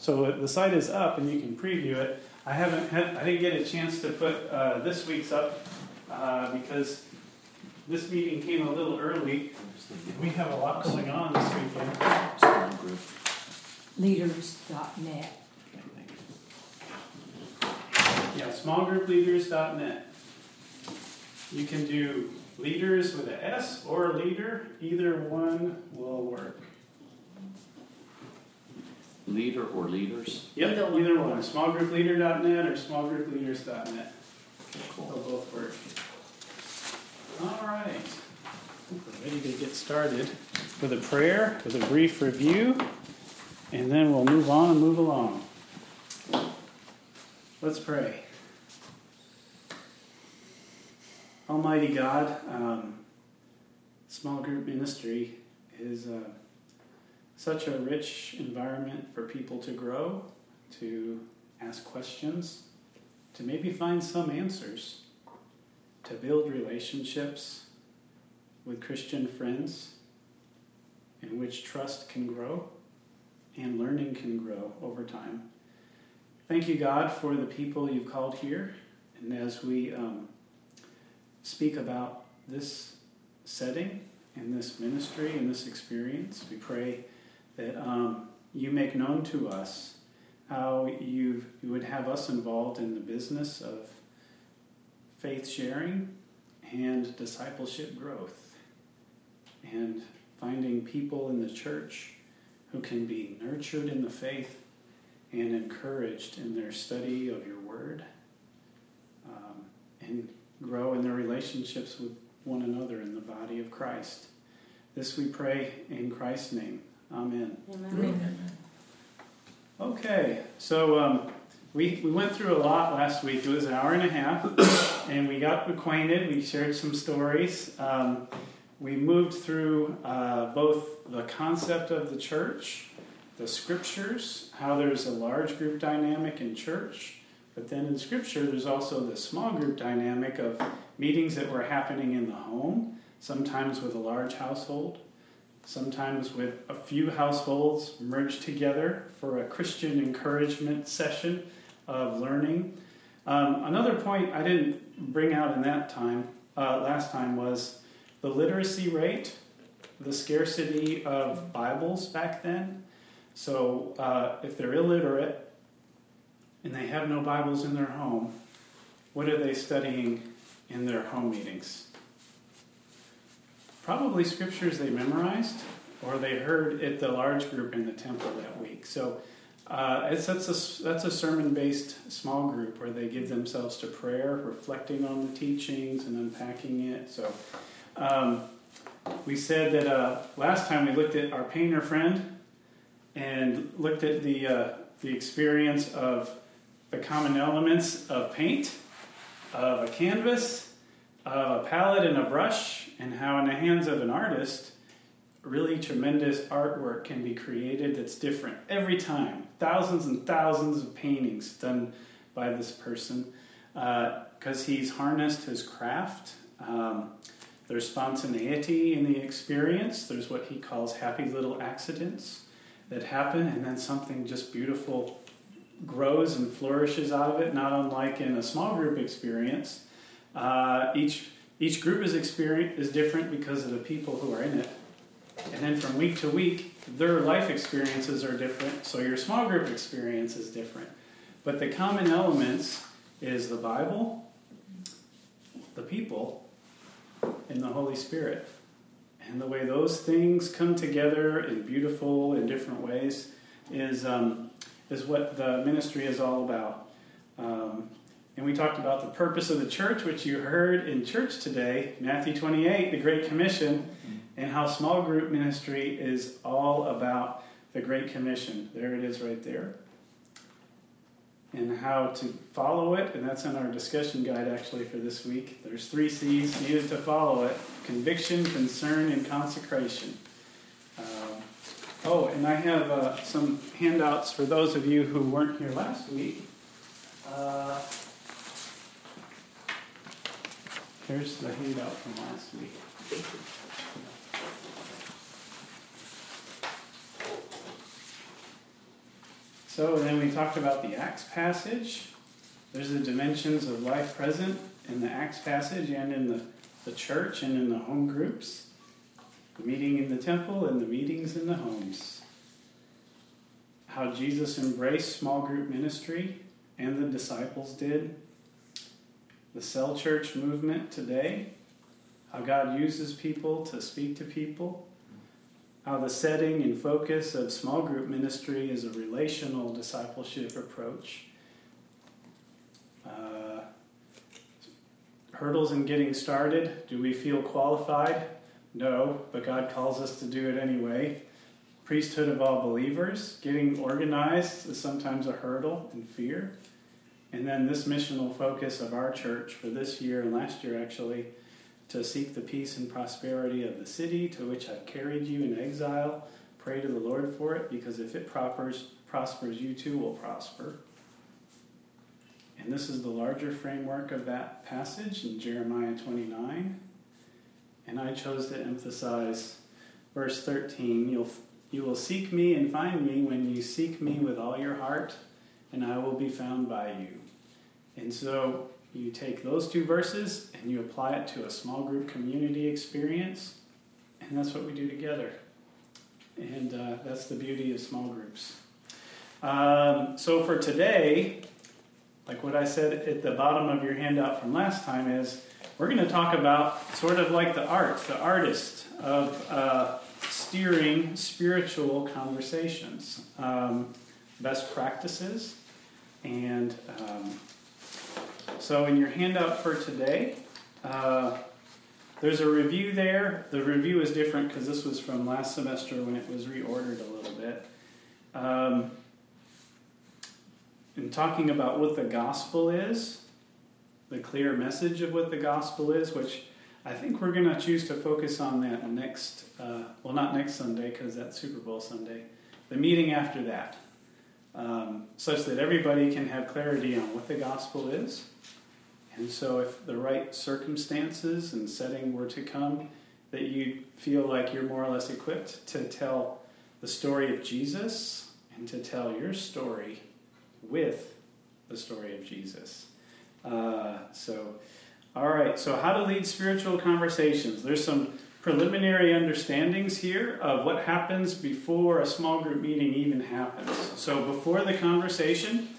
So the site is up, and you can preview it. I didn't get a chance to put this week's up because this meeting came a little early. We have a lot going on this weekend. Small group. Leaders.net. Yeah, smallgroupleaders.net. You can do leaders with an S or leader. Either one will work. Leader or leaders? Yep, either one. Smallgroupleader.net or smallgroupleaders.net. Okay, They'll cool. both work. All right. We're ready to get started with a prayer, with a brief review, and then we'll move on and move along. Let's pray. Almighty God, small group ministry is such a rich environment for people to grow, to ask questions, to maybe find some answers, to build relationships with Christian friends in which trust can grow and learning can grow over time. Thank you, God, for the people you've called here. And as we speak about this setting and this ministry and this experience, we pray that you make known to us how you would have us involved in the business of faith sharing and discipleship growth, and finding people in the church who can be nurtured in the faith and encouraged in their study of your word, and grow in their relationships with one another in the body of Christ. This we pray in Christ's name. Amen. Amen. Okay, so we went through a lot last week. It was an hour and a half, and we got acquainted. We shared some stories. We moved through both the concept of the church, the scriptures, how there's a large group dynamic in church, but then in scripture there's also the small group dynamic of meetings that were happening in the home, sometimes with a large household, sometimes with a few households merged together for a Christian encouragement session of learning. Another point I didn't bring out in that time, last time, was the literacy rate, the scarcity of Bibles back then. So if they're illiterate and they have no Bibles in their home, what are they studying in their home meetings? Probably scriptures they memorized or they heard at the large group in the temple that week. So that's a sermon-based small group where they give themselves to prayer, reflecting on the teachings and unpacking it. So we said that last time we looked at our painter friend and looked at the experience of the common elements of paint, of a canvas, of a palette and a brush, and how in the hands of an artist, really tremendous artwork can be created that's different every time. Thousands and thousands of paintings done by this person because he's harnessed his craft. There's spontaneity in the experience. There's what he calls happy little accidents that happen, and then something just beautiful grows and flourishes out of it, not unlike in a small group experience. Each group is different because of the people who are in it. And then from week to week, their life experiences are different, so your small group experience is different. But the common elements is the Bible, the people, and the Holy Spirit. And the way those things come together in beautiful and different ways is what the ministry is all about. And we talked about the purpose of the church, which you heard in church today, Matthew 28, the Great Commission, and how small group ministry is all about the Great Commission. There it is right there. And how to follow it, and that's in our discussion guide actually for this week. There's 3 C's needed to follow it: conviction, concern, and consecration. And I have some handouts for those of you who weren't here last week. Here's the handout from last week. So then we talked about the Acts passage. There's the dimensions of life present in the Acts passage and in the church and in the home groups. The meeting in the temple and the meetings in the homes. How Jesus embraced small group ministry and the disciples did. The cell church movement today. How God uses people to speak to people. How the setting and focus of small group ministry is a relational discipleship approach. Hurdles in getting started. Do we feel qualified? No, but God calls us to do it anyway. Priesthood of all believers. Getting organized is sometimes a hurdle and fear. And then this missional focus of our church for this year and last year actually, to seek the peace and prosperity of the city to which I've carried you in exile. Pray to the Lord for it, because if it prospers, you too will prosper. And this is the larger framework of that passage in Jeremiah 29. And I chose to emphasize verse 13. You will seek me and find me when you seek me with all your heart, and I will be found by you. And so you take those two verses and you apply it to a small group community experience, and that's what we do together. And that's the beauty of small groups. So for today, like what I said at the bottom of your handout from last time, is we're going to talk about sort of like the artist of steering spiritual conversations, best practices. And so in your handout for today, there's a review there. The review is different because this was from last semester when it was reordered a little bit. In talking about what the gospel is, the clear message of what the gospel is, which I think we're going to choose to focus on that next, not next Sunday because that's Super Bowl Sunday, the meeting after that, such that everybody can have clarity on what the gospel is. And so if the right circumstances and setting were to come, that you feel like you're more or less equipped to tell the story of Jesus and to tell your story with the story of Jesus. All right, so how to lead spiritual conversations. There's some preliminary understandings here of what happens before a small group meeting even happens. So before the conversation,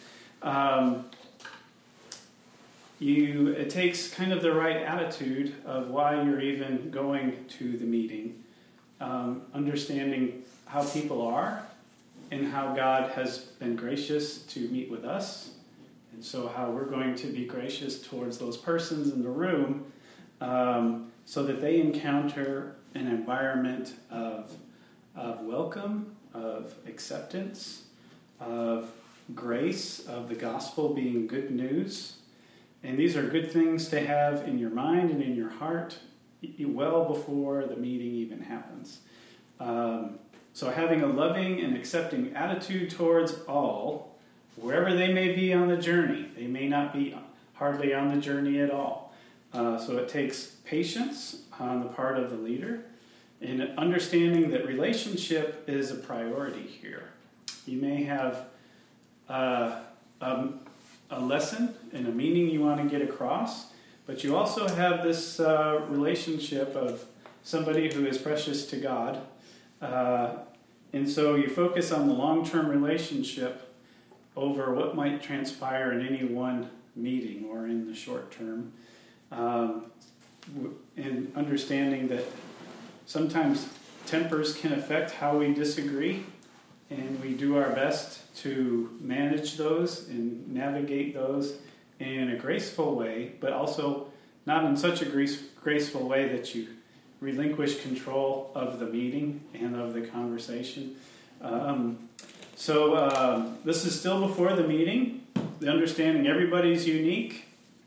it takes kind of the right attitude of why you're even going to the meeting, understanding how people are and how God has been gracious to meet with us, and so how we're going to be gracious towards those persons in the room, so that they encounter an environment of welcome, of acceptance, of grace, of the gospel being good news. And these are good things to have in your mind and in your heart well before the meeting even happens. So having a loving and accepting attitude towards all, wherever they may be on the journey. They may not be hardly on the journey at all. So it takes patience on the part of the leader and understanding that relationship is a priority here. You may have a lesson and a meaning you want to get across, but you also have this relationship of somebody who is precious to God. And so you focus on the long-term relationship over what might transpire in any one meeting or in the short term. And understanding that sometimes tempers can affect how we disagree, and we do our best to manage those and navigate those in a graceful way, but also not in such a graceful way that you relinquish control of the meeting and of the conversation. This is still before the meeting. The understanding everybody's unique.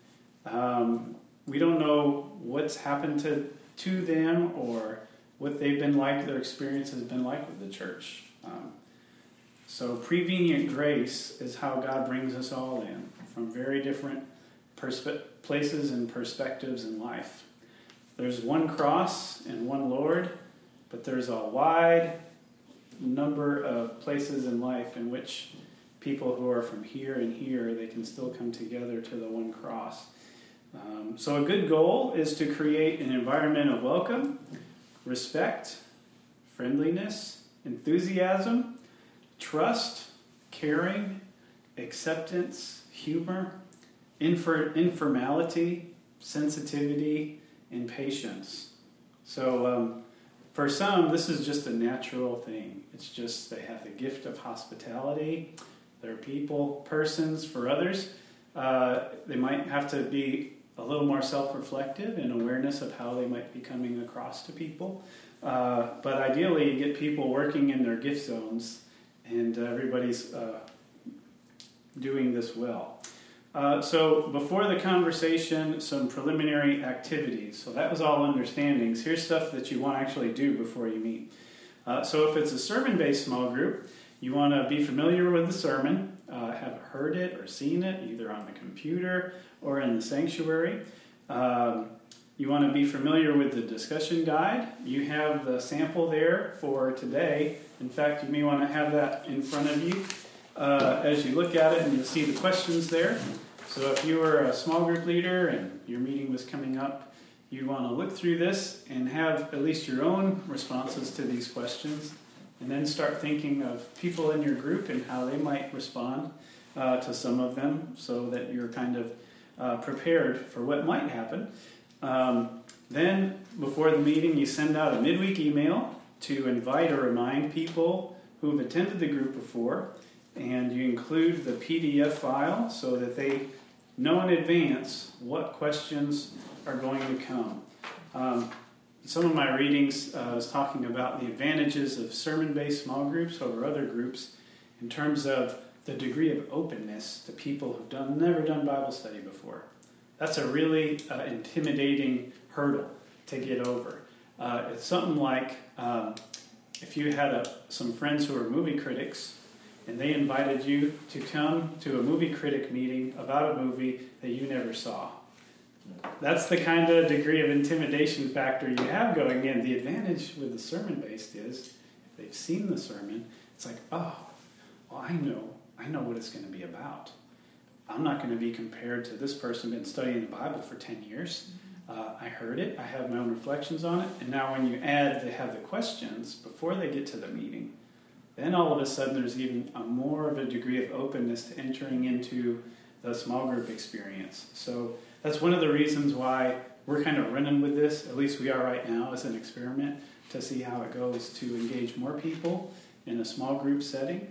We don't know what's happened to them or what they've been like, their experience has been like with the church. So prevenient grace is how God brings us all in from very different places and perspectives in life. There's one cross and one Lord, but there's a wide number of places in life in which people who are from here and here, they can still come together to the one cross. So a good goal is to create an environment of welcome, respect, friendliness, enthusiasm, trust, caring, acceptance, humor, informality, sensitivity, and patience. So for some, this is just a natural thing. It's just they have the gift of hospitality. They're people, persons. For others, they might have to be a little more self-reflective and awareness of how they might be coming across to people. But ideally, you get people working in their gift zones, and everybody's doing this well. So before the conversation, some preliminary activities. So that was all understandings. Here's stuff that you want to actually do before you meet. So if it's a sermon-based small group, you want to be familiar with the sermon, have heard it or seen it, either on the computer or in the sanctuary. You want to be familiar with the discussion guide. You have the sample there for today. In fact, you may want to have that in front of you as you look at it, and you'll see the questions there. So if you were a small group leader and your meeting was coming up, you'd want to look through this and have at least your own responses to these questions, and then start thinking of people in your group and how they might respond to some of them, so that you're kind of prepared for what might happen. Then, before the meeting, you send out a midweek email to invite or remind people who've attended the group before, and you include the PDF file so that they know in advance what questions are going to come. Some of my readings was talking about the advantages of sermon-based small groups over other groups in terms of the degree of openness to people who've never done Bible study before. That's a really intimidating hurdle to get over. It's something like if you had some friends who are movie critics and they invited you to come to a movie critic meeting about a movie that you never saw. That's the kind of degree of intimidation factor you have going in. The advantage with the sermon-based is if they've seen the sermon, it's like, oh, well, I know what it's going to be about. I'm not going to be compared to this person who's been studying the Bible for 10 years. I heard it. I have my own reflections on it. And now when you add, they have the questions before they get to the meeting, then all of a sudden there's even more of a degree of openness to entering into the small group experience. So that's one of the reasons why we're kind of running with this, at least we are right now, as an experiment to see how it goes to engage more people in a small group setting.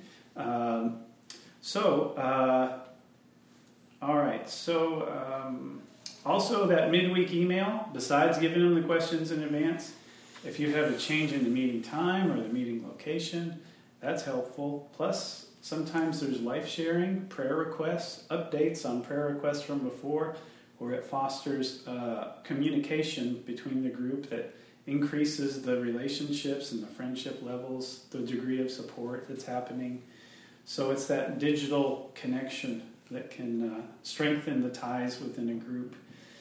All right, so also that midweek email, besides giving them the questions in advance, if you have a change in the meeting time or the meeting location, that's helpful. Plus, sometimes there's life sharing, prayer requests, updates on prayer requests from before, or it fosters communication between the group that increases the relationships and the friendship levels, the degree of support that's happening. So it's that digital connection that can strengthen the ties within a group.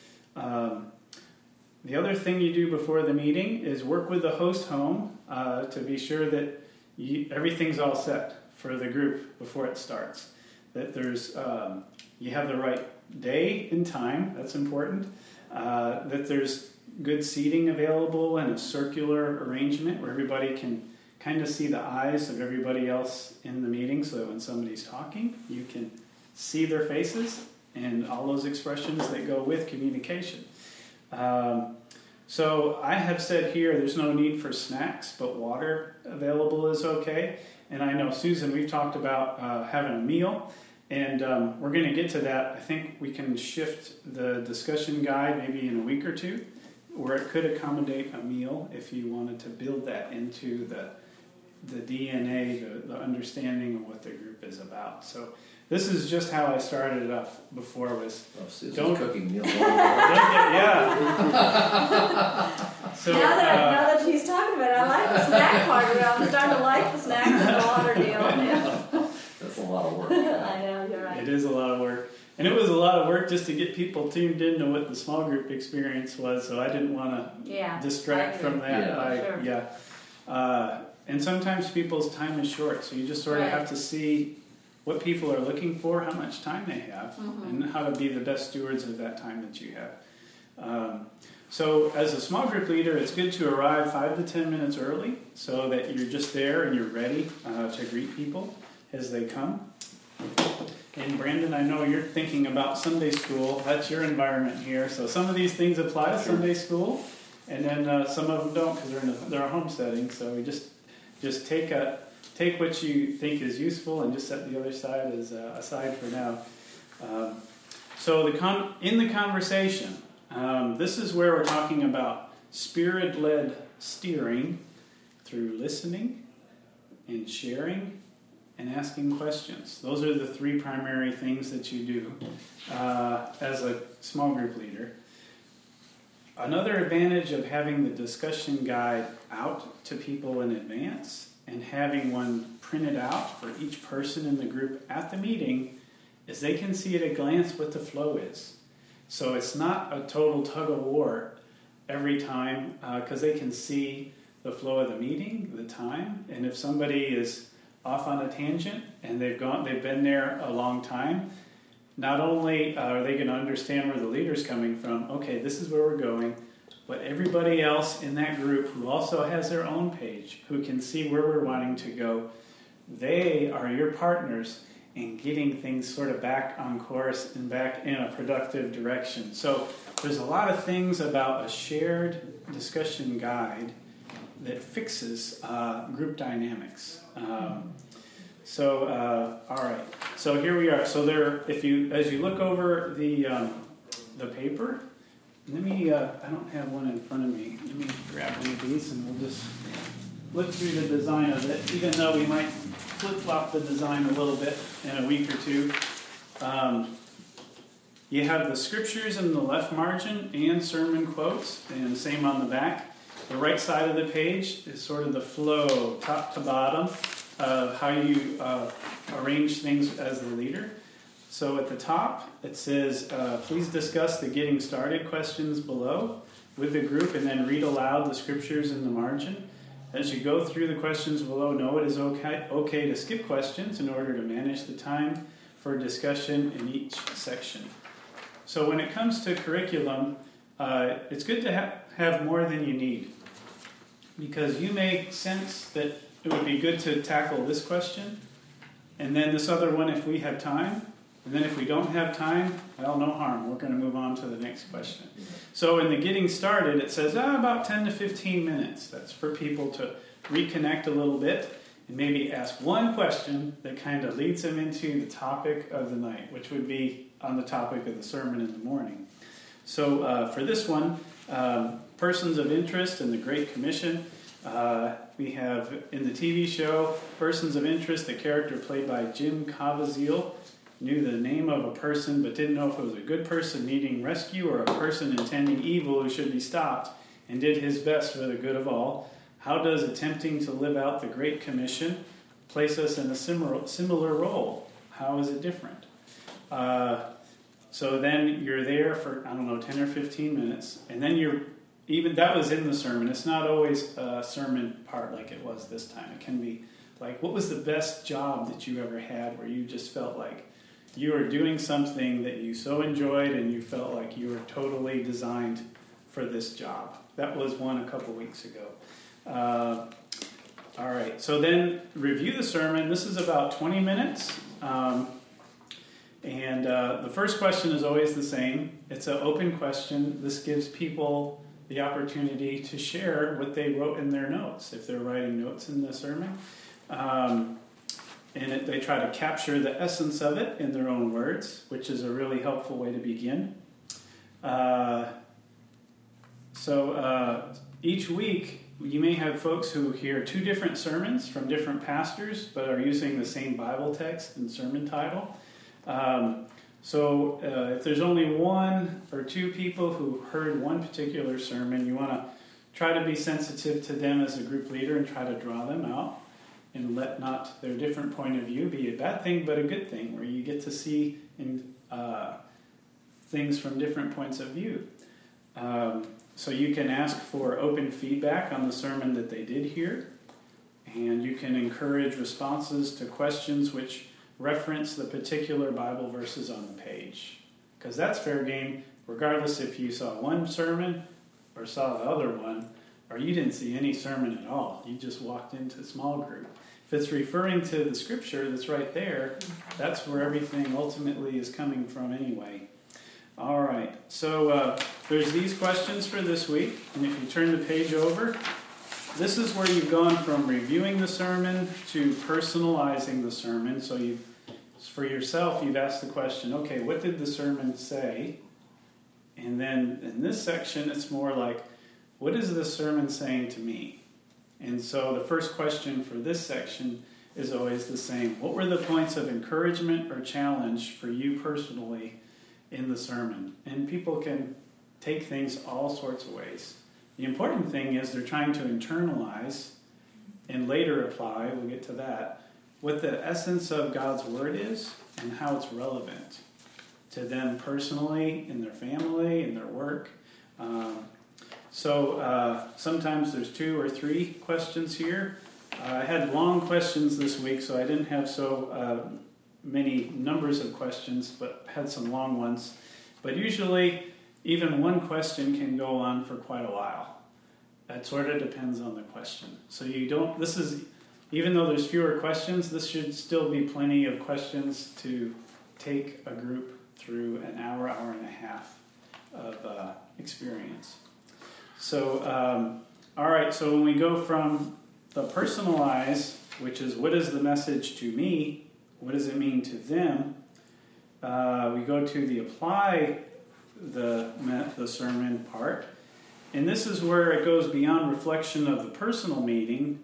The other thing you do before the meeting is work with the host home to be sure that everything's all set for the group before it starts. That there's you have the right day and time, that's important. That there's good seating available and a circular arrangement where everybody can kind of see the eyes of everybody else in the meeting, so that when somebody's talking, you can see their faces and all those expressions that go with communication. So I have said here there's no need for snacks, but water available is okay. And I know, Susan, we've talked about having a meal, and we're going to get to that. I think we can shift the discussion guide maybe in a week or two, where it could accommodate a meal if you wanted to build that into the DNA, the understanding of what the group is about. So this is just how I started it off before was Susan's cooking meals. yeah. So now that he's talking about it, I like the snack part of it. I'm starting to like the snacks and the water deal. Yeah. That's a lot of work. I know, you're right. It is a lot of work. And it was a lot of work just to get people tuned into what the small group experience was, so I didn't want to distract from that. And sometimes people's time is short, so you just sort of have to see what people are looking for, how much time they have, and how to be the best stewards of that time that you have. So as a small group leader, it's good to arrive 5 to 10 minutes early so that you're just there and you're ready to greet people as they come. And Brandon, I know you're thinking about Sunday school. That's your environment here. So some of these things apply to Sunday school, and then some of them don't because they're a home setting. So we just take what you think is useful and just set the other side aside for now. So in the conversation, this is where we're talking about Spirit-led steering through listening and sharing and asking questions. Those are the 3 primary things that you do as a small group leader. Another advantage of having the discussion guide out to people in advance and having one printed out for each person in the group at the meeting is they can see at a glance what the flow is. So it's not a total tug of war every time because they can see the flow of the meeting, the time, and if somebody is off on a tangent and they've been there a long time, not only are they going to understand where the leader's coming from, okay, this is where we're going, but everybody else in that group who also has their own page, who can see where we're wanting to go, they are your partners in getting things sort of back on course and back in a productive direction. So there's a lot of things about a shared discussion guide that fixes group dynamics. All right. So here we are. So as you look over the paper, let me. I don't have one in front of me. Let me grab one of these, and we'll just look through the design of it. Even though we might flip-flop the design a little bit in a week or two. You have the scriptures in the left margin and sermon quotes, and same on the back. The right side of the page is sort of the flow, top to bottom, of how you arrange things as the leader. So at the top, it says, please discuss the getting started questions below with the group and then read aloud the scriptures in the margin. As you go through the questions below, know it is okay to skip questions in order to manage the time for discussion in each section. So when it comes to curriculum, it's good to have more than you need, because you may sense that it would be good to tackle this question and then this other one if we have time. And then if we don't have time, well, no harm. We're going to move on to the next question. So in the getting started, it says about 10 to 15 minutes. That's for people to reconnect a little bit and maybe ask one question that kind of leads them into the topic of the night, which would be on the topic of the sermon in the morning. So for this one, persons of interest in the Great Commission. We have in the TV show, persons of interest, the character played by Jim Caviezel knew the name of a person but didn't know if it was a good person needing rescue or a person intending evil who should be stopped, and did his best for the good of all. How does attempting to live out the Great Commission place us in a similar role? How is it different? So then you're there for, 10 or 15 minutes, and then even that was in the sermon. It's not always a sermon part like it was this time. It can be like, what was the best job that you ever had where you just felt like you were doing something that you so enjoyed and you felt like you were totally designed for this job? That was one a couple weeks ago. All right, so then review the sermon. This is about 20 minutes. And the first question is always the same. It's an open question. This gives people the opportunity to share what they wrote in their notes, if they're writing notes in the sermon. And they try to capture the essence of it in their own words, which is a really helpful way to begin. So each week, you may have folks who hear 2 different sermons from different pastors, but are using the same Bible text and sermon title. So if there's only 1 or 2 people who heard one particular sermon, you want to try to be sensitive to them as a group leader and try to draw them out and let not their different point of view be a bad thing, but a good thing, where you get to see things from different points of view. So you can ask for open feedback on the sermon that they did hear, and you can encourage responses to questions which reference the particular Bible verses on the page. Because that's fair game, regardless if you saw one sermon or saw the other one, or you didn't see any sermon at all. You just walked into a small group. If it's referring to the scripture that's right there, that's where everything ultimately is coming from anyway. All right, so there's these questions for this week, and if you turn the page over, this is where you've gone from reviewing the sermon to personalizing the sermon. So for yourself, you've asked the question, okay, what did the sermon say? And then in this section, it's more like, what is this sermon saying to me? And so the first question for this section is always the same. What were the points of encouragement or challenge for you personally in the sermon? And people can take things all sorts of ways. The important thing is they're trying to internalize and later apply, we'll get to that, what the essence of God's Word is and how it's relevant to them personally, in their family, in their work. So sometimes there's 2 or 3 questions here. I had long questions this week, so I didn't have so many numbers of questions, but had some long ones. But usually, even one question can go on for quite a while. That sort of depends on the question. So even though there's fewer questions, this should still be plenty of questions to take a group through an hour, hour and a half of experience. So, all right, so when we go from the personalize, which is what is the message to me, what does it mean to them, we go to the apply the sermon part. And this is where it goes beyond reflection of the personal meaning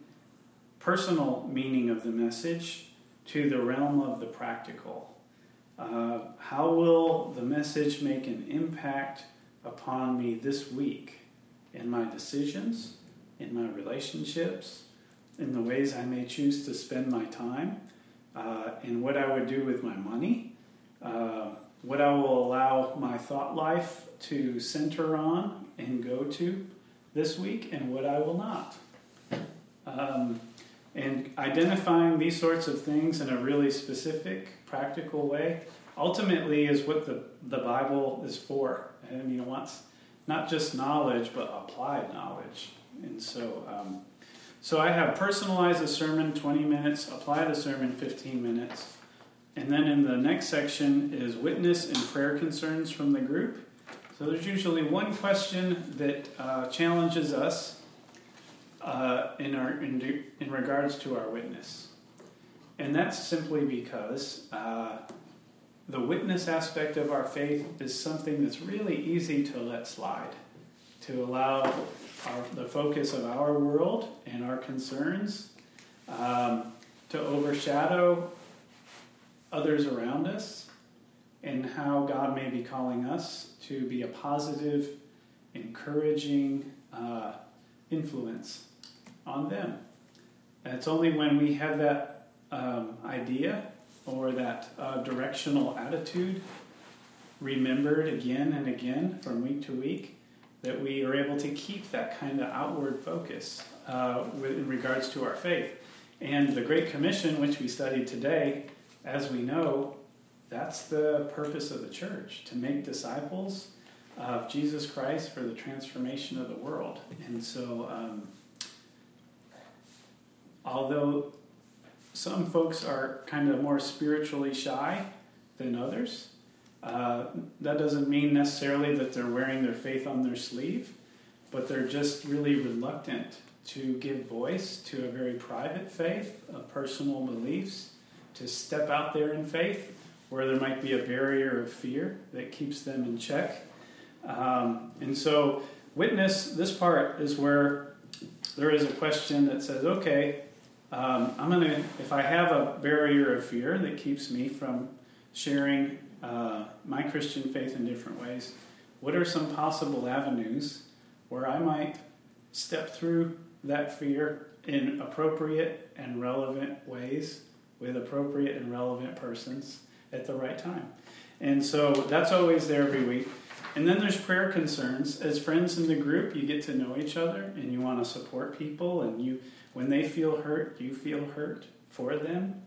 of the message to the realm of the practical. How will the message make an impact upon me this week in my decisions, in my relationships, in the ways I may choose to spend my time, in what I would do with my money, what I will allow my thought life to center on and go to this week, and what I will not. And identifying these sorts of things in a really specific, practical way ultimately is what the Bible is for. I mean, it wants not just knowledge, but applied knowledge. And so I have personalized a sermon 20 minutes, applied a sermon 15 minutes. And then in the next section is witness and prayer concerns from the group. So there's usually one question that challenges us in regards to our witness. And that's simply because the witness aspect of our faith is something that's really easy to let slide, to allow the focus of our world and our concerns to overshadow others around us, and how God may be calling us to be a positive, encouraging influence on them. And it's only when we have that idea or that directional attitude remembered again and again from week to week that we are able to keep that kind of outward focus in regards to our faith. And the Great Commission, which we studied today, as we know, that's the purpose of the church, to make disciples of Jesus Christ for the transformation of the world. And so, although some folks are kind of more spiritually shy than others, that doesn't mean necessarily that they're wearing their faith on their sleeve, but they're just really reluctant to give voice to a very private faith of personal beliefs, to step out there in faith where there might be a barrier of fear that keeps them in check. And so witness, this part is where there is a question that says, okay, if I have a barrier of fear that keeps me from sharing my Christian faith in different ways, what are some possible avenues where I might step through that fear in appropriate and relevant ways with appropriate and relevant persons at the right time? And so that's always there every week. And then there's prayer concerns. As friends in the group, you get to know each other and you want to support people, and when they feel hurt, you feel hurt for them.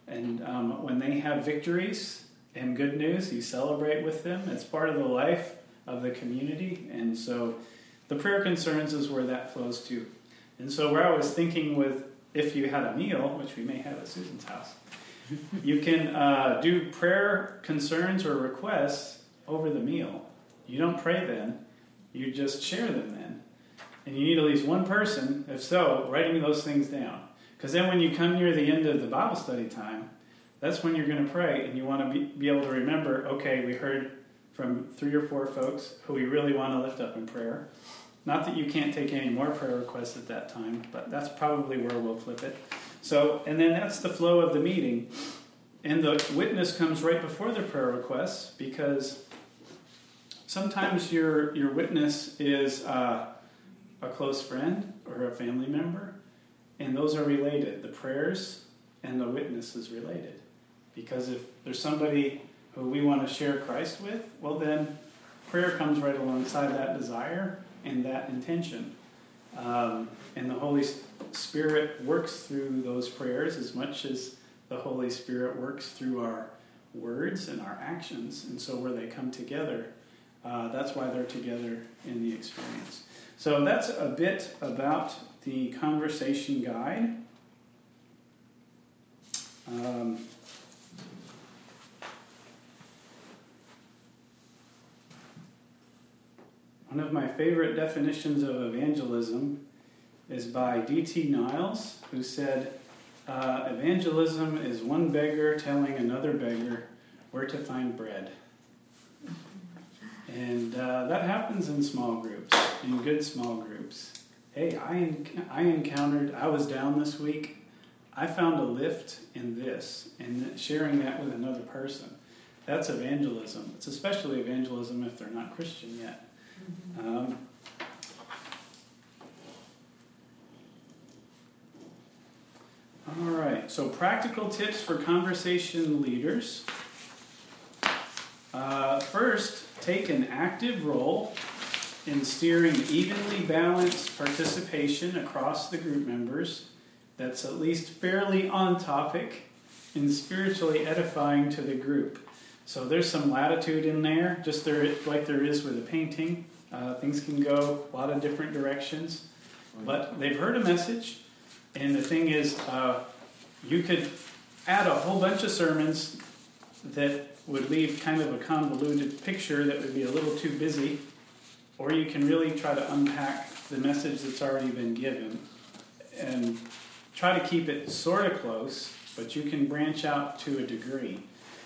And when they have victories and good news, you celebrate with them. It's part of the life of the community. And so the prayer concerns is where that flows to. And so where I was thinking with, if you had a meal, which we may have at Susan's house, you can do prayer concerns or requests over the meal. You don't pray then. You just share them then. And you need at least one person, if so, writing those things down. Because then when you come near the end of the Bible study time, that's when you're going to pray, and you want to be able to remember, okay, we heard from 3 or 4 folks who we really want to lift up in prayer. Not that you can't take any more prayer requests at that time, but that's probably where we'll flip it. So, and then that's the flow of the meeting. And the witness comes right before the prayer requests, because sometimes your witness is a close friend or a family member, and those are related. The prayers and the witness is related. Because if there's somebody who we want to share Christ with, well then prayer comes right alongside that desire and that intention. And the Holy Spirit works through those prayers as much as the Holy Spirit works through our words and our actions. And so where they come together, that's why they're together in the experience. So that's a bit about the conversation guide. One of my favorite definitions of evangelism is by D.T. Niles, who said, evangelism is one beggar telling another beggar where to find bread. And that happens in small groups, in good small groups. Hey, I was down this week. I found a lift in this, and sharing that with another person. That's evangelism. It's especially evangelism if they're not Christian yet. All right, so practical tips for conversation leaders. First, take an active role in steering evenly balanced participation across the group members that's at least fairly on topic and spiritually edifying to the group. So there's some latitude in there, just like there is with a painting. Things can go a lot of different directions. But they've heard a message, and the thing is, you could add a whole bunch of sermons that would leave kind of a convoluted picture that would be a little too busy, or you can really try to unpack the message that's already been given and try to keep it sort of close, but you can branch out to a degree.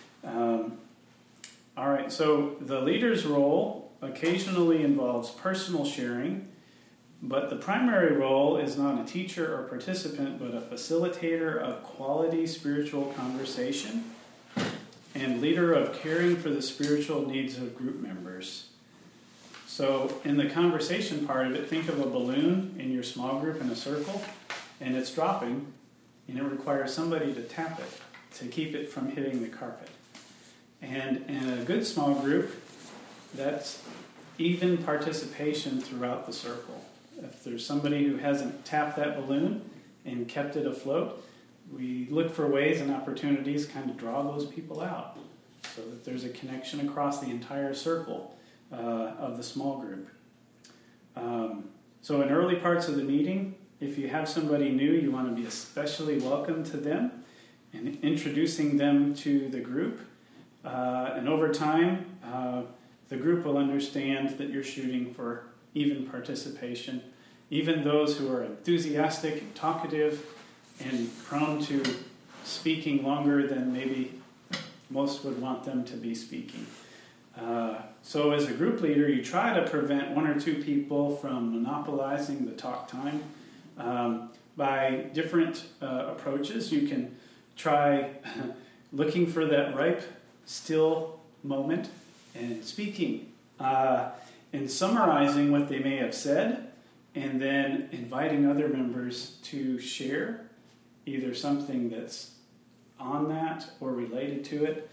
All right, so the leader's role occasionally involves personal sharing, but the primary role is not a teacher or participant, but a facilitator of quality spiritual conversation and leader of caring for the spiritual needs of group members. So in the conversation part of it, think of a balloon in your small group in a circle, and it's dropping, and it requires somebody to tap it to keep it from hitting the carpet. And in a good small group, that's even participation throughout the circle. If there's somebody who hasn't tapped that balloon and kept it afloat, we look for ways and opportunities kind of draw those people out so that there's a connection across the entire circle of the small group. So in early parts of the meeting, if you have somebody new, you want to be especially welcome to them and introducing them to the group. And over time, the group will understand that you're shooting for even participation. Even those who are enthusiastic and talkative and prone to speaking longer than maybe most would want them to be speaking. So as a group leader, you try to prevent 1 or 2 people from monopolizing the talk time by different approaches. You can try looking for that ripe, still moment and speaking and summarizing what they may have said, and then inviting other members to share either something that's on that or related to it.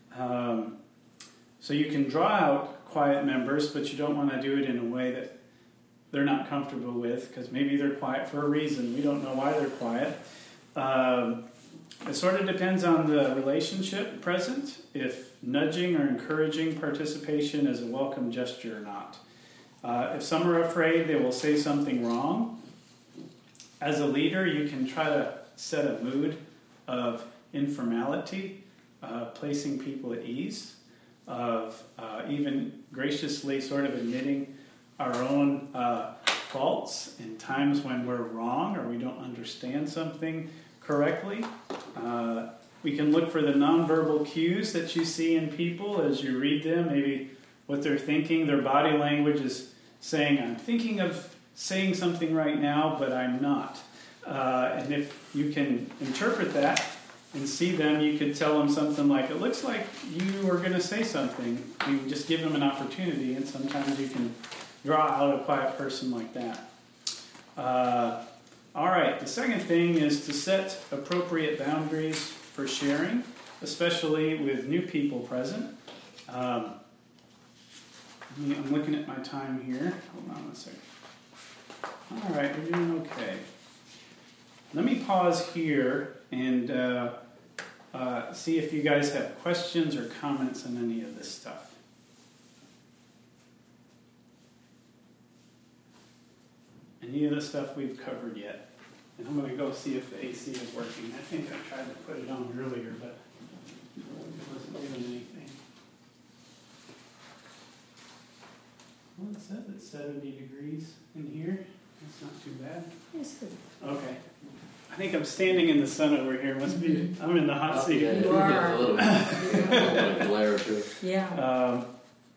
So you can draw out quiet members, but you don't want to do it in a way that they're not comfortable with, because maybe they're quiet for a reason. We don't know why they're quiet. It sort of depends on the relationship present, if nudging or encouraging participation is a welcome gesture or not. If some are afraid they will say something wrong, as a leader, you can try to set a mood of informality, placing people at ease, of even graciously sort of admitting our own faults in times when we're wrong or we don't understand something correctly. We can look for the nonverbal cues that you see in people as you read them, maybe what they're thinking. Their body language is saying, I'm thinking of saying something right now, but I'm not. And if you can interpret that and see them, you could tell them something like, it looks like you are going to say something. You just give them an opportunity, and sometimes you can draw out a quiet person like that. All right, the second thing is to set appropriate boundaries for sharing, especially with new people present. I'm looking at my time here. Hold on a second. All right, we're doing okay. Let me pause here and see if you guys have questions or comments on any of this stuff. Any of the stuff we've covered yet. And I'm going to go see if the AC is working. I think I tried to put it on earlier, but it wasn't doing anything. Well, it says it's 70 degrees in here. That's not too bad. Yes, good. Okay. I think I'm standing in the sun over here. Must be. I'm in the hot seat. Yeah, You are. a little bit glare to it. Yeah.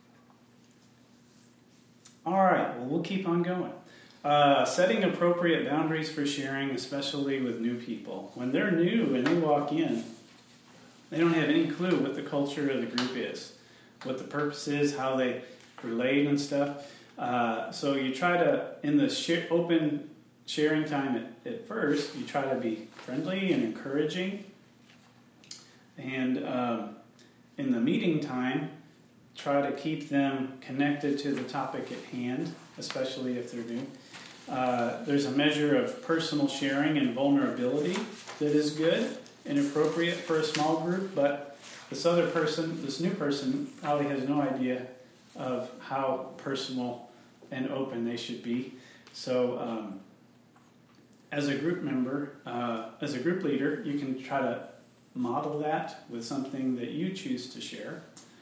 All right. Well, we'll keep on going. Setting appropriate boundaries for sharing, especially with new people. When they're new and they walk in, they don't have any clue what the culture of the group is, what the purpose is, how they relate and stuff. So you try to, in the open sharing time at first, you try to be friendly and encouraging. And in the meeting time, try to keep them connected to the topic at hand, especially if they're new. There's a measure of personal sharing and vulnerability that is good and appropriate for a small group, but this new person, probably has no idea of how personal and open they should be. So as a group member, as a group leader, you can try to model that with something that you choose to share.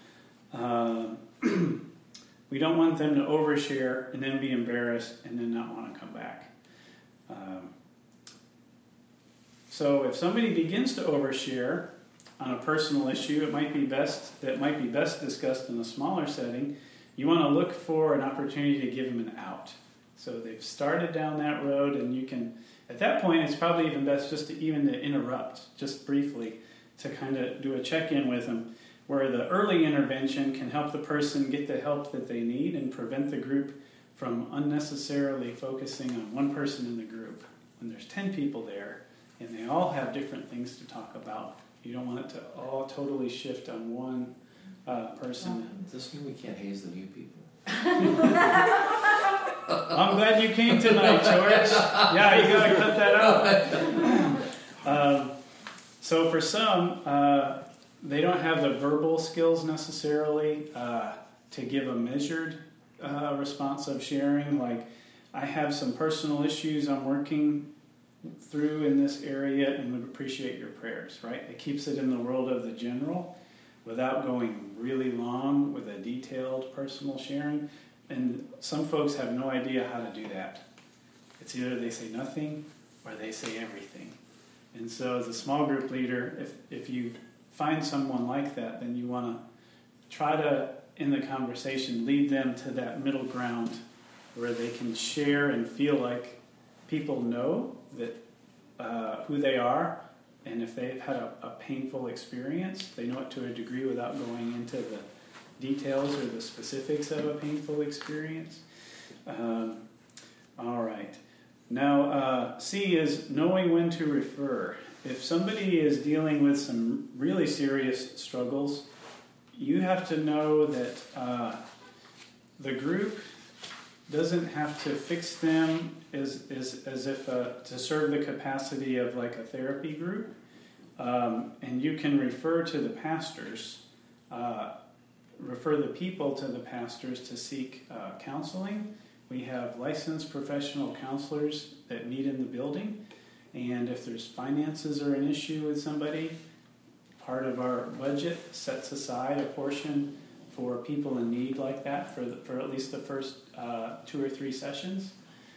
We don't want them to overshare and then be embarrassed and then not want to come back. So if somebody begins to overshare on a personal issue, it might be best discussed in a smaller setting. You want to look for an opportunity to give them an out. So they've started down that road, and you can, at that point, it's probably even best just to interrupt, just briefly, to kind of do a check-in with them, where the early intervention can help the person get the help that they need and prevent the group from unnecessarily focusing on one person in the group. When there's 10 people there and they all have different things to talk about, you don't want it to all totally shift on one person. Does this mean we can't haze the new people? I'm glad you came tonight, George. Yeah, you got to cut that out. So for some, they don't have the verbal skills necessarily to give a measured response of sharing. Like, I have some personal issues I'm working through in this area and would appreciate your prayers, right? It keeps it in the world of the general without going really long with a detailed personal sharing. And some folks have no idea how to do that. It's either they say nothing or they say everything. And so as a small group leader, if you find someone like that, then you want to try to, in the conversation, lead them to that middle ground where they can share and feel like people know that who they are, and if they've had a painful experience, they know it to a degree without going into the details or the specifics of a painful experience. All right. Now, C is knowing when to refer. If somebody is dealing with some really serious struggles, you have to know that the group doesn't have to fix them as if to serve the capacity of like a therapy group. And you can refer to the pastors, refer the people to the pastors to seek counseling. We have licensed professional counselors that meet in the building. And if there's finances or an issue with somebody, part of our budget sets aside a portion for people in need like that for at least the first 2 or 3 sessions.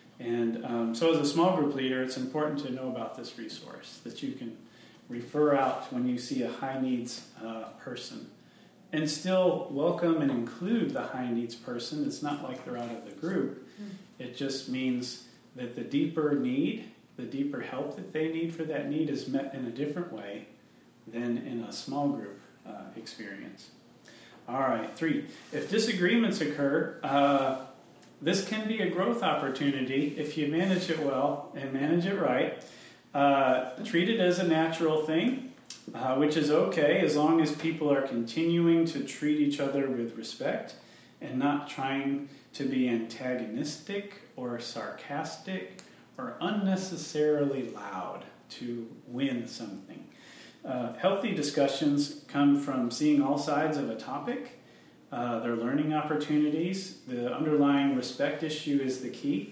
And so as a small group leader, it's important to know about this resource that you can refer out when you see a high needs person. And still welcome and include the high needs person. It's not like they're out of the group. It just means that the deeper need, the deeper help that they need for that need is met in a different way than in a small group experience. All right, 3. If disagreements occur, this can be a growth opportunity if you manage it well and manage it right. Treat it as a natural thing, which is okay as long as people are continuing to treat each other with respect and not trying to be antagonistic or sarcastic or unnecessarily loud to win something. Healthy discussions come from seeing all sides of a topic. They're learning opportunities. The underlying respect issue is the key.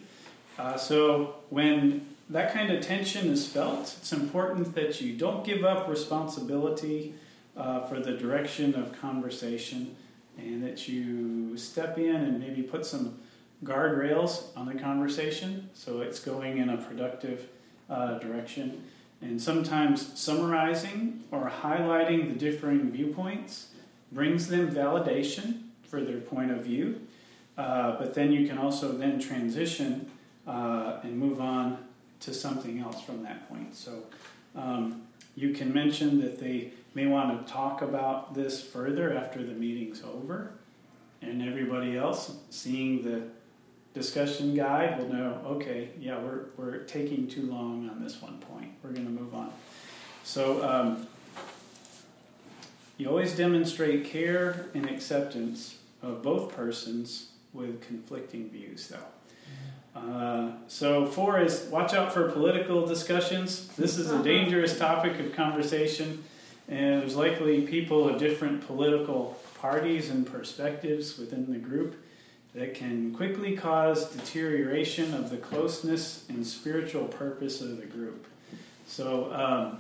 So when that kind of tension is felt, it's important that you don't give up responsibility for the direction of conversation, and that you step in and maybe put some guardrails on the conversation so it's going in a productive direction. And sometimes summarizing or highlighting the differing viewpoints brings them validation for their point of view. But then you can also then transition and move on to something else from that point. So you can mention that they may want to talk about this further after the meeting's over. And everybody else, seeing the discussion guide, will know, okay, yeah, we're taking too long on this one point. We're going to move on. So you always demonstrate care and acceptance of both persons with conflicting views, though. So 4 is watch out for political discussions. This is a dangerous topic of conversation, and there's likely people of different political parties and perspectives within the group that can quickly cause deterioration of the closeness and spiritual purpose of the group. So,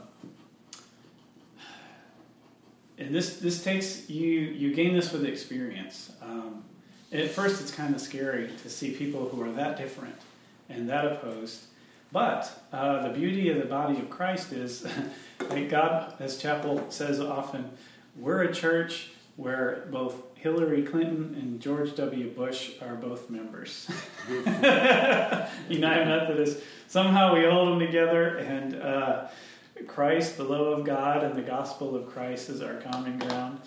and this takes, you gain this with experience. At first it's kind of scary to see people who are that different and that opposed. But the beauty of the body of Christ is, like God, as Chapel says often, we're a church where both Hillary Clinton and George W. Bush are both members. United Methodist. Somehow we hold them together, and Christ, the love of God, and the gospel of Christ is our common ground.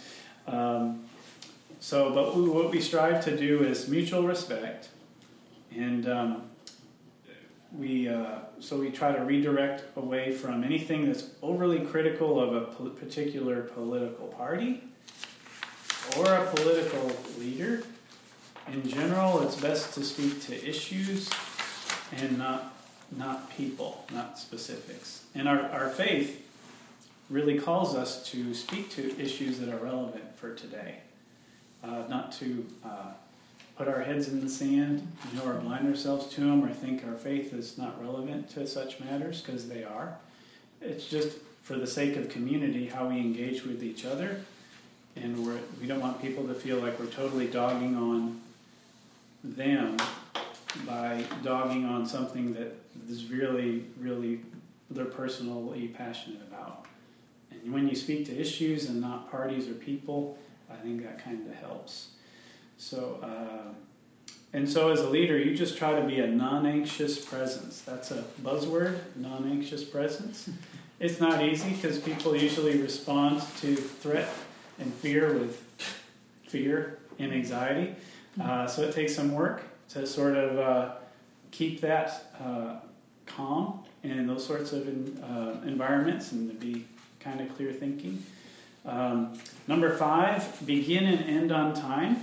But what we strive to do is mutual respect, and we try to redirect away from anything that's overly critical of a particular political party or a political leader. In general, it's best to speak to issues and not people, not specifics. And our faith really calls us to speak to issues that are relevant for today, not to put our heads in the sand, or blind ourselves to them, or think our faith is not relevant to such matters, because they are. It's just for the sake of community, how we engage with each other. And we don't want people to feel like we're totally dogging on them by dogging on something that is really, really they're personally passionate about. And when you speak to issues and not parties or people, I think that kind of helps. So, so as a leader, you just try to be a non-anxious presence. That's a buzzword, non-anxious presence. It's not easy because people usually respond to threat and fear with fear and anxiety. So it takes some work to sort of keep that calm in those sorts of environments and to be kind of clear thinking. Number 5, begin and end on time.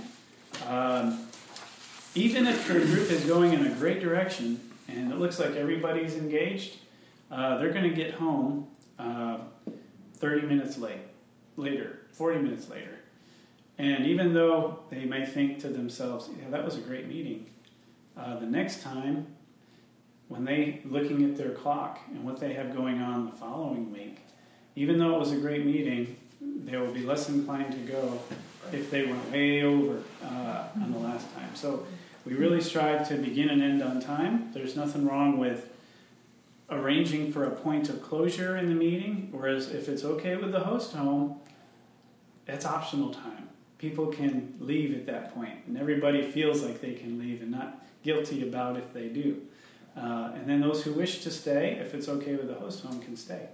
Even if your group is going in a great direction and it looks like everybody's engaged, they're going to get home 30 minutes later, 40 minutes later. And even though they may think to themselves, yeah, that was a great meeting, the next time, when they looking at their clock and what they have going on the following week, even though it was a great meeting, they will be less inclined to go if they went way over on the last time. So we really strive to begin and end on time. There's nothing wrong with arranging for a point of closure in the meeting, whereas if it's okay with the host home, that's optional time. People can leave at that point, and everybody feels like they can leave and not guilty about if they do. And then those who wish to stay, if it's okay with the host home, can stay.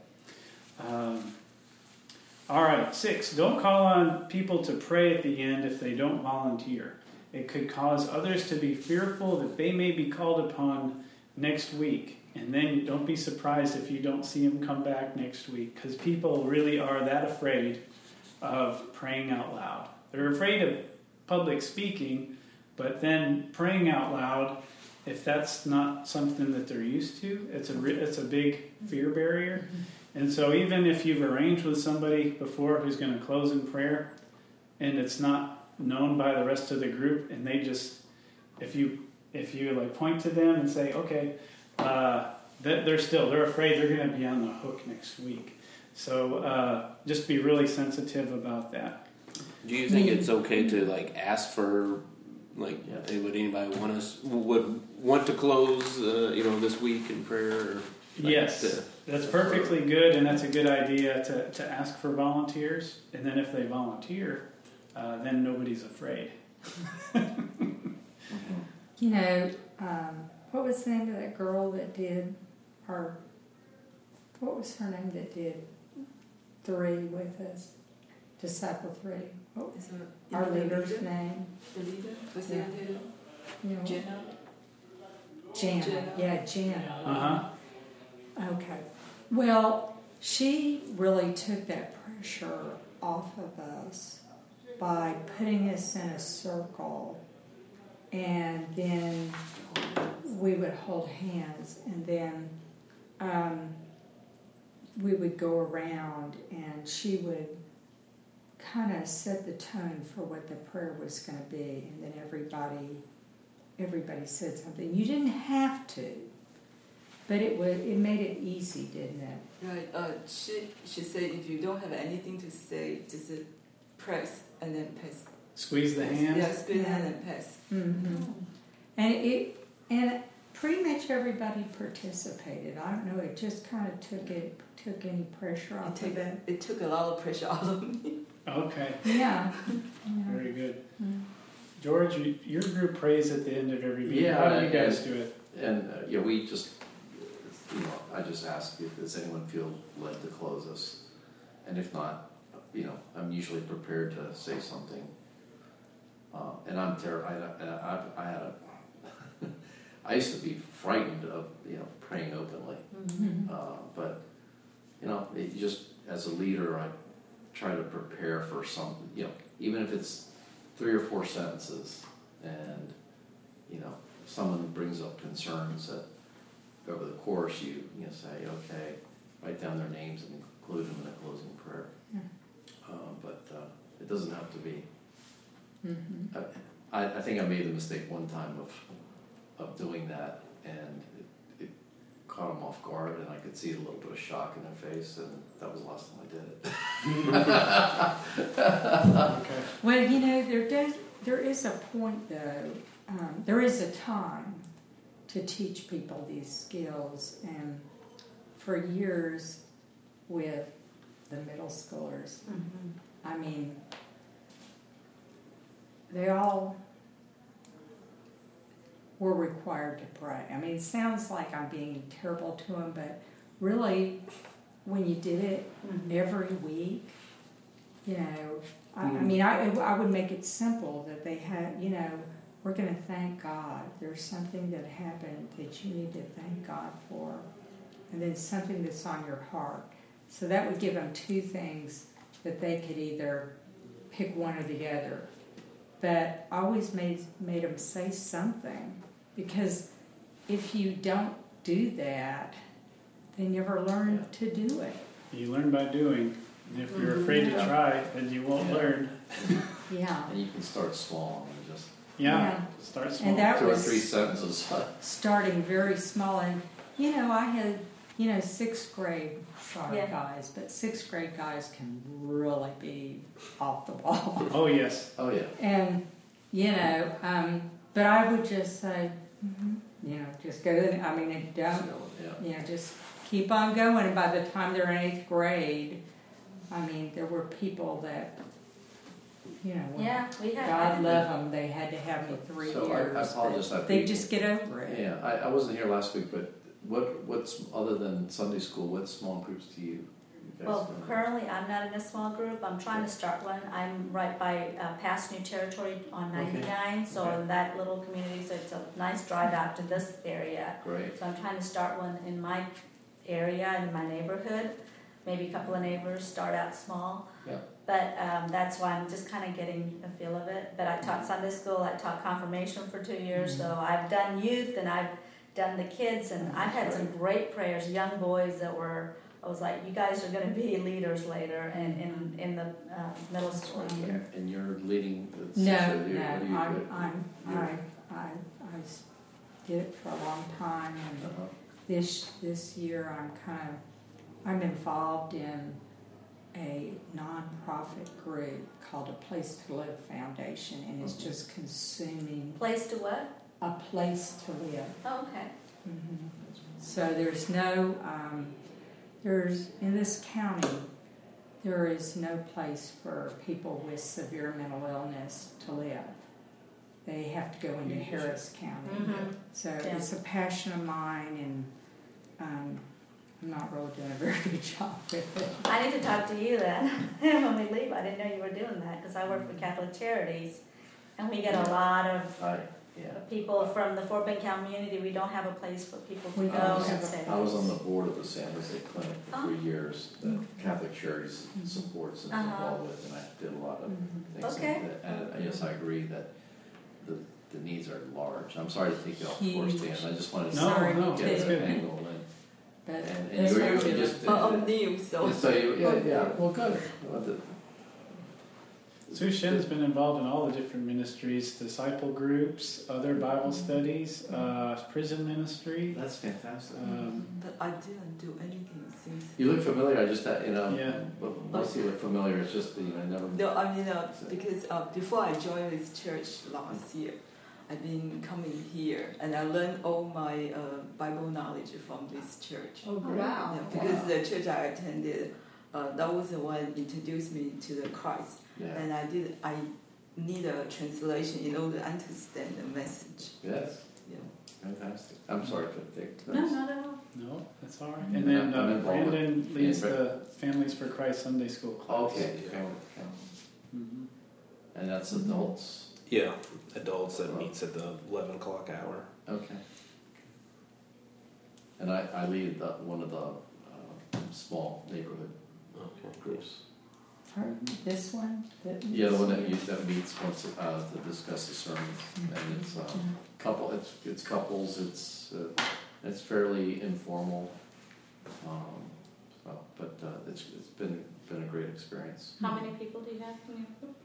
All right, 6, don't call on people to pray at the end if they don't volunteer. It could cause others to be fearful that they may be called upon next week. And then don't be surprised if you don't see them come back next week, because people really are that afraid of praying out loud. They're afraid of public speaking, but then praying out loud, if that's not something that they're used to, it's a big fear barrier. And so even if you've arranged with somebody before who's going to close in prayer, and it's not known by the rest of the group, and they just, if you like point to them and say, okay, they're afraid they're going to be on the hook next week. So just be really sensitive about that. Do you think it's okay to like ask for, like, would anybody want to close this week in prayer? Or yes, that's perfectly good, and that's a good idea to ask for volunteers. And then if they volunteer, then nobody's afraid. What was the name of that girl that did what was her name that did 3 with us? Disciple 3. What was our leader's name? The leader? Was the leader? Jenna? Jana. Yeah, Jana. Uh-huh. Okay. Well, she really took that pressure off of us by putting us in a circle, and then we would hold hands, and then we would go around, and she would kind of set the tone for what the prayer was going to be, and then everybody said something. You didn't have to, but it made it easy, didn't it? Right. She said if you don't have anything to say, just press and then pass. Squeeze the hand. Yeah, squeeze the hand and pass. Mm-hmm. And pretty much everybody participated. I don't know. It just kind of took any pressure off of it. It took a lot of pressure out of me. Okay. Yeah. Very good. Mm. George, your group prays at the end of every meeting. Yeah, How do you guys do it? And we just, I just ask if does anyone feel led to close us, and if not, I'm usually prepared to say something. And I'm terrified. I used to be frightened of praying openly, but it just as a leader, I try to prepare for something. Even if it's 3 or 4 sentences, and if someone brings up concerns that over the course you say, okay, write down their names and include them in a closing prayer. But it doesn't have to be. Mm-hmm. I think I made the mistake one time of doing that, and it caught them off guard, and I could see a little bit of shock in their face, and that was the last time I did it. Okay. Well, there is a point though. There is a time to teach people these skills, and for years with the middle schoolers, I mean, they all were required to pray. I mean, it sounds like I'm being terrible to them, but really, when you did it every week, I mean, I would make it simple that they had, we're going to thank God. There's something that happened that you need to thank God for, and then something that's on your heart. So that would give them 2 things that they could either pick one or the other. But I always made them say something, because if you don't do that, they never learn to do it. You learn by doing. If you're afraid to try, then you won't learn. Yeah. And you can start small and just Start small. And that 2 or was 3 sentences. starting very small. And, I had, 6th grade, Yeah. guys, but 6th grade guys can really be off the wall. Oh, yes. Oh yeah. And, but I would just say, just go, and don't, So, yeah. just keep on going. And by the time they're in 8th grade, there were people that, Yeah, we had. God love them, they had to have me 3 So years. I apologize. but they just get over it. Yeah, I wasn't here last week, but what's other than Sunday school? What small groups do you guys? Well, do? currently I'm not in a small group. I'm trying to start one. I'm right by past New Territory on 99, so Okay. in that little community, so it's a nice drive out to this area. Great. So I'm trying to start one in my area, in my neighborhood. Maybe a couple of neighbors, start out small. Yeah. But that's why I'm just kind of getting a feel of it. But I taught Sunday school, I taught confirmation for 2 years, so I've done youth and I've done the kids, and I've had some great prayers, young boys that were, I was like, you guys are going to be leaders later in the middle school year. And you're leading the No, what do you do? I did it for a long time, and Uh-huh. this year I'm involved in a non-profit group called A Place to Live Foundation, and it's just consuming Place to what? a place to live. Oh, okay. So there's no, there's, in this county, there is no place for people with severe mental illness to live. They have to go into Harris County. Mhm. So Yeah. it's a passion of mine, and I'm not really doing a very good job with it. I need to talk to you then when we leave. I didn't know you were doing that because I work for Catholic Charities, and we get a lot of Yeah. people from the Fort Bend community. We don't have a place for people to We go don't and have a stay. I was on the board of the San Jose Clinic for Oh. 3 years that Catholic Charities supports and is involved with, and I did a lot of things. Okay. And yes, I agree that the needs are large. I'm sorry to take you off the course, Dan. I just wanted to No, Sorry, no, get that's the good. angle But and this you're one's usually just New, so. so well good. Sue Shen's been involved in all the different ministries, disciple groups, other Bible studies, prison ministry. That's fantastic. But I didn't do anything since. You look familiar. I just Yeah. but most you look familiar. It's just I never. No, because before I joined this church last year, I've been coming here and I learned all my Bible knowledge from this church. Oh, great. wow. Yeah, because the church I attended, that was the one introduced me to the Christ, Yeah. and I need a translation in order to understand the message. Yes. Yeah. Fantastic. I'm sorry to take. No, not at all. No, that's all right. And then I'm involved Brandon leads Yeah. the Families for Christ Sunday School class. Okay. Mhm. And that's adults. Yeah, adults that meets at the 11 o'clock hour. Okay. And I lead one of the small neighborhood groups. This one? Yeah, the one that meets once to discuss the sermons, and it's couple. It's couples. It's fairly informal. But it's been a great experience. How many people do you have in your group?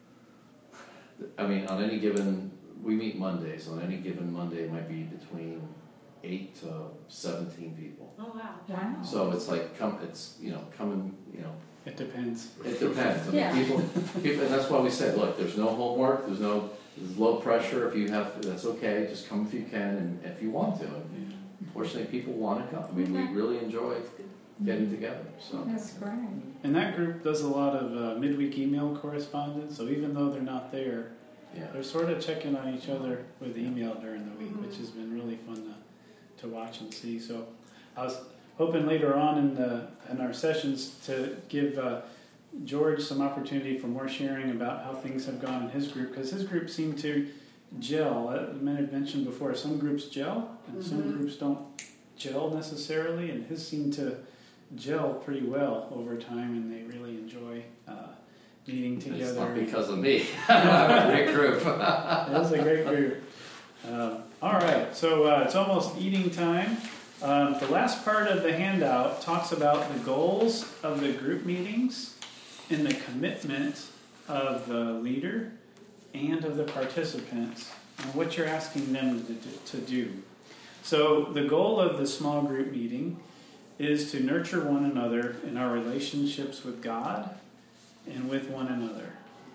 I mean, on any given, we meet Mondays. On any given Monday, it might be between 8 to 17 people. Oh, wow. Wow. So it's like come and It depends. it depends. I mean, Yeah. people, and that's why we said, look, there's no homework, there's low pressure. If you have, that's okay. Just come if you can, and if you want to. And fortunately, people want to come. I mean, we really enjoy getting together. So That's great. And that group does a lot of midweek email correspondence, so even though they're not there, yeah, they're sort of checking on each other with email during the week, which has been really fun to watch and see. So I was hoping later on in our sessions to give George some opportunity for more sharing about how things have gone in his group, because his group seemed to gel. I may have mentioned before, some groups gel and some groups don't gel necessarily, and his seemed to gel pretty well over time, and they really enjoy meeting together. it's not because of me. I'm a great group. It was a great group. All right, so it's almost eating time. The last part of the handout talks about the goals of the group meetings and the commitment of the leader and of the participants and what you're asking them to do. So the goal of the small group meeting is to nurture one another in our relationships with God and with one another.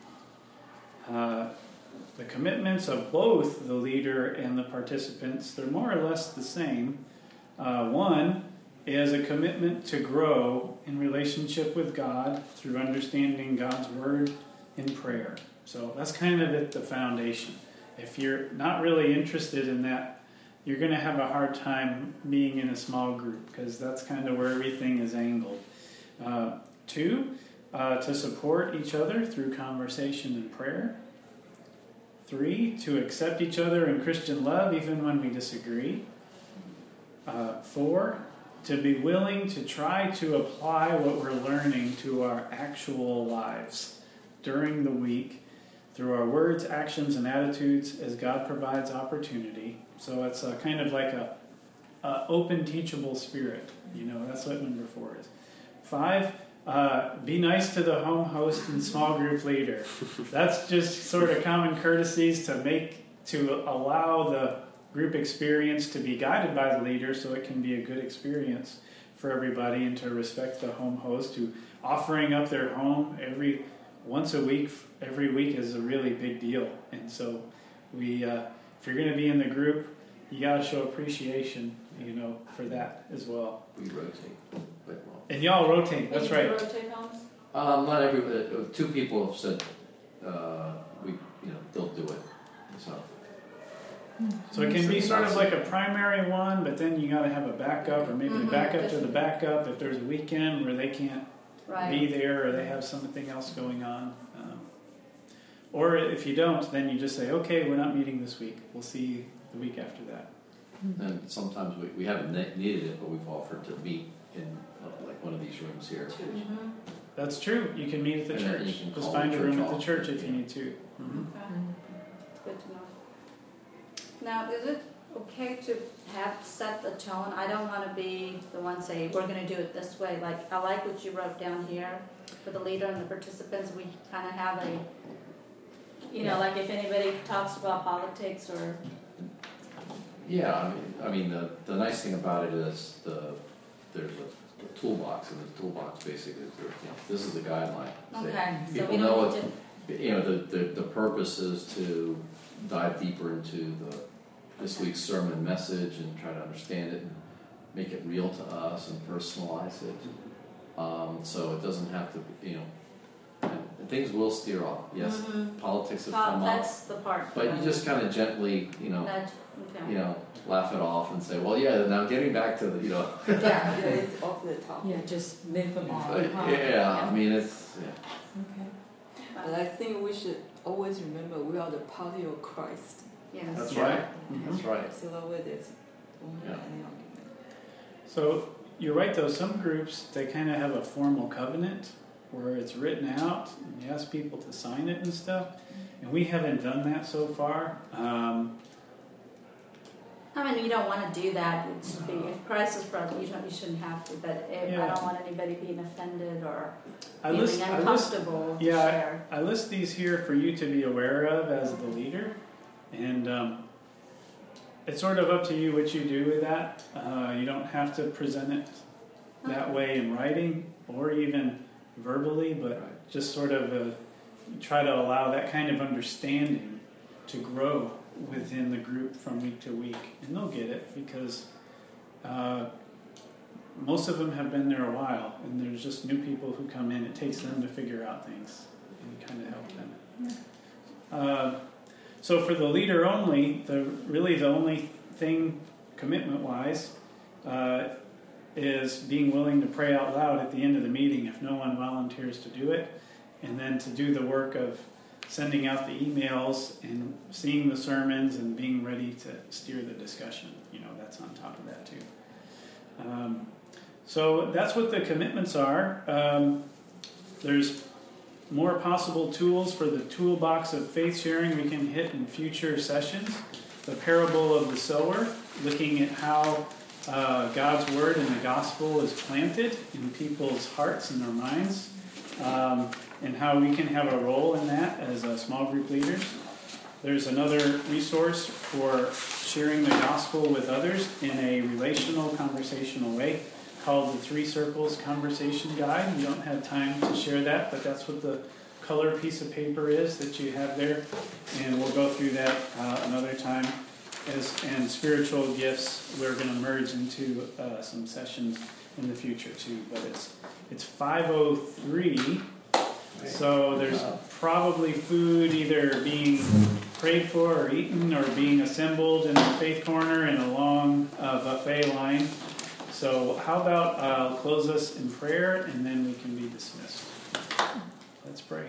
The commitments of both the leader and the participants, they're more or less the same. One is a commitment to grow in relationship with God through understanding God's Word in prayer. So that's kind of at the foundation. If you're not really interested in that, you're going to have a hard time being in a small group because that's kind of where everything is angled. 2, to support each other through conversation and prayer. 3, to accept each other in Christian love even when we disagree. 4, to be willing to try to apply what we're learning to our actual lives during the week through our words, actions, and attitudes as God provides opportunity. So it's kind of like a open, teachable spirit. That's what number 4 is. 5, be nice to the home host and small group leader. That's just sort of common courtesies to allow the group experience to be guided by the leader so it can be a good experience for everybody, and to respect the home host who offering up their home once a week, every week is a really big deal. And so if you're going to be in the group, you got to show appreciation, for that as well. We rotate. And y'all rotate, that's right. Do you rotate homes? Not everybody. 2 people have said they'll do it. So it can be sort of like a primary one, but then you got to have a backup, or maybe a backup to the backup if there's a weekend where they can't be there or they have something else going on. Or if you don't, then you just say, okay, we're not meeting this week. We'll see you the week after that. And sometimes we haven't needed it, but we've offered to meet in like one of these rooms here. Mm-hmm. That's true. You can meet at the And church. you can Just call find the a room church at the off. church if you need to. Mm-hmm. Good to know. Now, is it okay to have set the tone? I don't want to be the one saying, we're going to do it this way. Like, I like what you wrote down here for the leader and the participants. We kind of have like if anybody talks about politics or... Yeah, I mean, the nice thing about it is there's a toolbox, and the toolbox basically is this is the guideline. Okay, so people we know don't need to... the purpose is to dive deeper into this week's sermon message and try to understand it and make it real to us and personalize it. So it doesn't have to be, and things will steer off. Yes, politics have come up. That's the part. But you just kind of gently, Nudge. Okay. Laugh it off and say, well, yeah, now getting back to the, Yeah, it's off the top. Yeah, just move them on. I mean, it's, Okay. But I think we should always remember we are the body of Christ. Yes. That's Yeah. right. That's right. So that way there's won't be Yeah. any argument. So you're right, though. Some groups, they kind of have a formal covenant where it's written out and you ask people to sign it and stuff. And we haven't done that so far. I mean, you don't want to do that. It should be, if Christ is present, you shouldn't have to. But I don't want anybody being offended or feeling uncomfortable to share. I list these here for you to be aware of as the leader. And it's sort of up to you what you do with that. You don't have to present it that way in writing or even verbally, but just sort of try to allow that kind of understanding to grow within the group from week to week. And they'll get it because most of them have been there a while, and there's just new people who come in. It takes them to figure out things and kind of help them. So for the leader only, the only thing commitment-wise is being willing to pray out loud at the end of the meeting if no one volunteers to do it, and then to do the work of sending out the emails and seeing the sermons and being ready to steer the discussion. That's on top of that too. So that's what the commitments are. There's more possible tools for the toolbox of faith sharing we can hit in future sessions. The parable of the sower, looking at how God's Word and the Gospel is planted in people's hearts and their minds, and how we can have a role in that as small group leaders. There's another resource for sharing the gospel with others in a relational, conversational way called the 3 Circles Conversation Guide. We don't have time to share that, but that's what the color piece of paper is that you have there, and we'll go through that another time. And spiritual gifts, we're going to merge into some sessions in the future too. But it's 5:03, so there's probably food either being prayed for or eaten or being assembled in the Faith Corner in a long buffet line. So how about I'll close us in prayer and then we can be dismissed. Let's pray.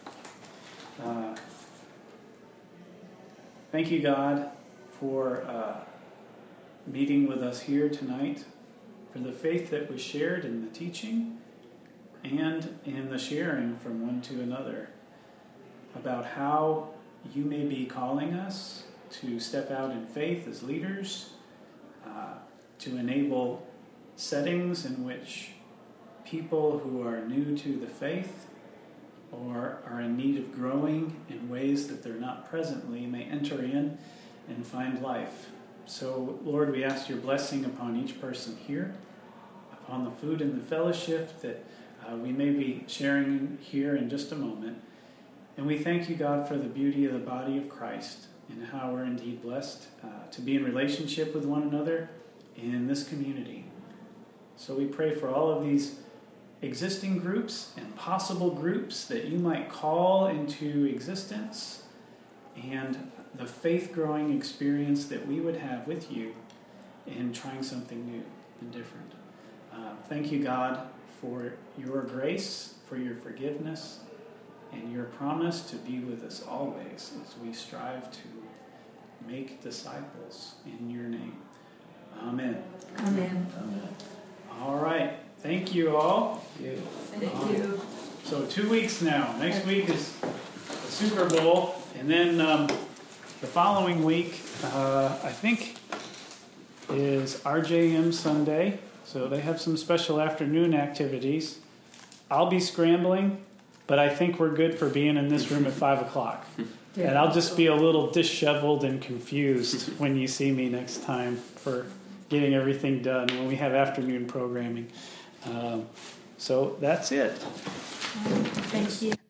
Thank you, God, for meeting with us here tonight, for the faith that was shared in the teaching and in the sharing from one to another about how you may be calling us to step out in faith as leaders, to enable settings in which people who are new to the faith or are in need of growing in ways that they're not presently may enter in and find life. So, Lord, we ask your blessing upon each person here, upon the food and the fellowship that we may be sharing here in just a moment. And we thank you, God, for the beauty of the body of Christ and how we're indeed blessed to be in relationship with one another in this community. So we pray for all of these existing groups and possible groups that you might call into existence, and the faith-growing experience that we would have with you in trying something new and different. Thank you, God, for your grace, for your forgiveness, and your promise to be with us always as we strive to make disciples in your name. Amen. Amen. Amen. All right. Thank you all. Thank you. So 2 weeks now. Next week is the Super Bowl. And then the following week, I think, is RJM Sunday. So they have some special afternoon activities. I'll be scrambling, but I think we're good for being in this room at 5 o'clock. Yeah. And I'll just be a little disheveled and confused when you see me next time for getting everything done when we have afternoon programming. So that's it. Thank you.